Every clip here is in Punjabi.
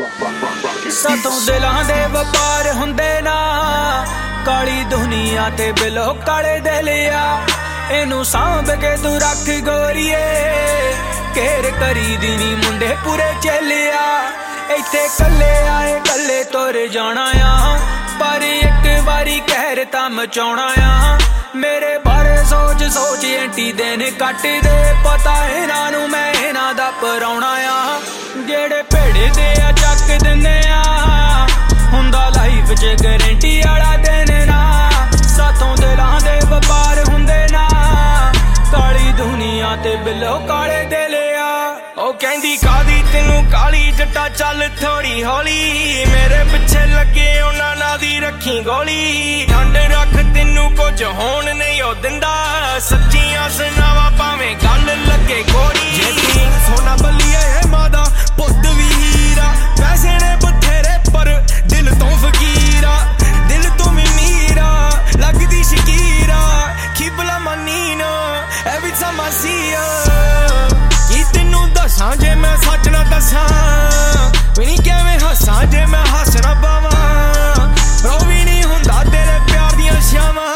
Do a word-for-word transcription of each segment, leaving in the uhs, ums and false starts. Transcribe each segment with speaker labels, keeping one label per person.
Speaker 1: ਸਾਥੋਂ ਦਿਲਾਂ ਦੇ ਵਪਾਰ ਹੁੰਦੇ ਨਾ, ਕਾਲੀ ਦੁਨੀਆ ਤੇ ਬਿਲੋ ਕਾਲੇ ਦਿਲ ਆ। ਇਹਨੂੰ ਸਾਂਭ ਕੇ ਤੂੰ ਰੱਖ ਗੋਰੀਏ, ਘੇਰ ਕਰੀ ਦੀ ਨੀ ਮੁੰਡੇ ਪੂਰੇ ਚੱਲਿਆ। ਇੱਥੇ ਕੱਲੇ ਆਏ ਕੱਲੇ ਤੁਰ ਜਾਣਾ ਆ, ਪਰ ਇੱਕ ਵਾਰੀ ਕਹਿਰ ਤਾਂ ਮਚਾਉਣਾ ਆ। ਮੇਰੇ ਬਾਰੇ ਸੋਚ ਸੋਚ ਐਂਟੀ ਦਿਨ ਕੱਟਦੇ, ਪਤਾ ਇਹਨਾਂ ਨੂੰ ਮੈਂ ਇਹਨਾਂ ਦਾ ਪਰਾਉਣਾ ਆ। ਜਿਹੜੇ ਭੇੜੇ ਦੇ ਆ ਚੱਕ ਦਿੰਦੇ ਆ, ਹੁੰਦਾ ਲਾਈਫ 'ਚ ਗਰੰਟੀ ਵਾਲਾ ਦਿਨ ਨਾ। ਸਾਥੋਂ ਦਿਲਾਂ ਦੇ ਵਪਾਰ ਹੁੰਦੇ ਨਾ, ਕਾਲੀ ਦੁਨੀਆ ਤੇ ਬਿਲੋ ਕਾਲੇ ਦਿਲ ਆ। ਉਹ ਕਹਿੰਦੀ ਕਾਦੀ ਤੈਨੂੰ ਕਾਲੀ ਜੱਟਾ ਚੱਲ ਥੋੜੀ ਹੌਲੀ, ਮੇਰੇ ਪਿੱਛੇ ਲੱਗੇ ਉਹਨਾਂ ਨਾਲ ਦੀ ਰੱਖੀ ਗੋਲੀ। ਠੰਡ ਰੱਖ ਤੈਨੂੰ ਕੁਝ ਹੋਣ ਨਹੀਂ ਉਹ ਦਿੰਦਾ, ਸੱਚੀਆਂ ਸੁਣਾਵਾ ਭਾਵੇਂ ਗੱਲ ਲੱਗੇ ਗੋਰੀ। ਜੇ ਤੂੰ ਸੋਨਾ ਬੱਲੀਏ ਹੈ ਮਾਂ ਦਾ ਪੁੱਤ ਵੀ ਹੀਰਾ, ਪੈਸੇ ਨੇ ਬਥੇਰੇ ਪਰ ਦਿਲ ਤੋਂ ਫਕੀਰਾ। ਦਿਲ ਤੋਂ ਵੀ ਨੀਰਾ ਲੱਗਦੀ ਸ਼ਕੀਰਾ, ਖਿਬਲਾ ਮਨੀਨਾ ਐਵੀ ਸਮਾਸੀਆ। ਕੀ ਤੈਨੂੰ ਦੱਸਾਂ ਜੇ ਮੈਂ ਸੱਚ ਨਾ ਦੱਸਾਂ, ਵੀ ਨੀ ਕਿਵੇਂ ਹੱਸਾਂ ਜੇ ਮੈਂ ਹੱਸ ਨਾ ਪਾਵਾਂ। ਰੋ ਵੀ ਨੀ ਹੁੰਦਾ ਤੇਰੇ ਪਿਆਰ ਦੀਆਂ ਛਾਵਾਂ।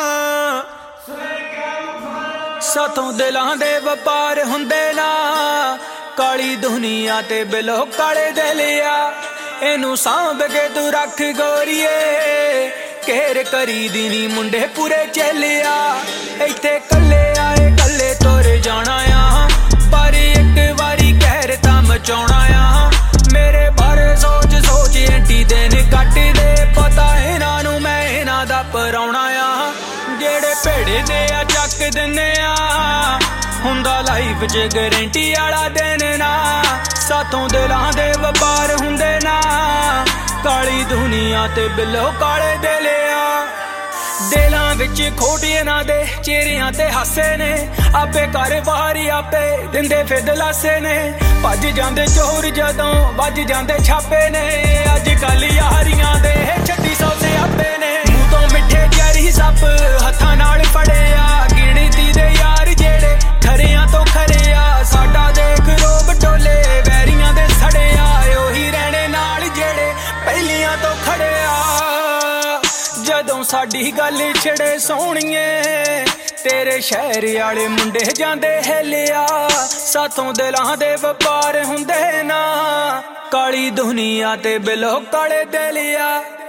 Speaker 1: ਸਾਥੋਂ ਦਿਲਾਂ ਦੇ ਵਪਾਰ ਹੁੰਦੇ ਨਾ, ਕਾਲੀ ਦੁਨੀਆ ਤੇ ਬਿਲੋ ਕਾਲੇ ਦਿਲ ਆ। ਇਹਨੂੰ ਸਾਂਭ ਕੇ ਤੂੰ ਰੱਖ ਗੋਰੀਏ, ਘੇਰ ਕਰੀ ਦੀ ਨੀ ਮੁੰਡੇ ਪੂਰੇ ਚੱਲਿਆ। ਇੱਥੇ ਕੱਲੇ ਆਏ ਕੱਲੇ ਤੁਰ ਜਾਣਾ ਆ, ਪਰ ਇੱਕ ਵਾਰੀ ਕਹਿਰ ਤਾਂ ਮਚਾਉਣਾ ਆ। ਮੇਰੇ ਬਾਰੇ ਸੋਚ ਸੋਚ ਐਂਟੀ ਦਿਨ ਕੱਟਦੇ, ਪਤਾ ਇਹਨਾਂ ਨੂੰ ਮੈਂ ਇਹਨਾਂ ਦਾ ਪਰਾਉਣਾ ਆ। ਜਿਹੜੇ ਭੇੜੇ ਦੇ ਆ ਚੱਕ ਦਿੰਦੇ ਆ, ਹੁੰਦਾ ਲਾਈਫ 'ਚ ਗਰੰਟੀ ਵਾਲਾ ਦਿਨ ਨਾ। ਸਾਥੋਂ ਦਿਲਾਂ ਦੇ ਵਪਾਰ ਹੁੰਦੇ ਨਾ, ਕਾਲੀ ਦੁਨੀਆ ਤੇ ਬਿਲੋ ਕਾਲੇ ਦਿਲ ਆ। ਦਿਲਾਂ ਵਿੱਚ ਖੋਟ ਇਹਨਾਂ ਦੇ ਚਿਹਰਿਆਂ ਤੇ ਹਾਸੇ ਨੇ, ਆਪੇ ਘਰ ਵਾਰੀ ਆਪੇ ਦਿੰਦੇ ਫਿਰ ਦਲਾਸੇ ਨੇ। ਭੱਜ ਜਾਂਦੇ ਚੋਰ ਜਦੋਂ ਵੱਜ ਜਾਂਦੇ ਛਾਪੇ ਨੇ, ਅੱਜ ਕੱਲ ਯਾਰੀਆਂ ਦੇ ਛੱਤੀ ਸੌ ਸਿਆਪੇ ਨੇ। ਮੂੰਹ ਤੋਂ ਮਿੱਠੇ ਜ਼ਹਿਰੀ ਸੱਪ ਹੱਥਾਂ ਨਾਲ ਫੜਿਆ, ਗਿਣਤੀ ਦੇ ਯਾਰ ਜਿਹੜੇ ਖਰਿਆਂ ਤੋਂ ਖਰੇ ਆ। ਸਾਡਾ ਦੇਖ ਰੋਬ ਟੋਲੇ ਵੈਰੀਆਂ ਦੇ ਸੜਿਆ, ਉਹੀ ਰਹਿਣੇ ਨਾਲ ਜਿਹੜੇ ਪਹਿਲੀਆਂ ਤੋਂ ਖੜਿਆ। ਜਦੋਂ ਸਾਡੀ ਗੱਲ ਛਿੜੇ ਸੋਹਣੀਏ, ਤੇਰੇ ਸ਼ਹਿਰ ਵਾਲੇ ਮੁੰਡੇ ਜਾਂਦੇ ਹਿੱਲਿਆ। ਸਾਥੋਂ ਦਿਲਾਂ ਦੇ ਵਪਾਰ ਹੁੰਦੇ ਨਾ, ਕਾਲੀ ਦੁਨੀਆ ਤੇ ਬਿਲੋ ਕਾਲੇ ਦਿਲ ਆ।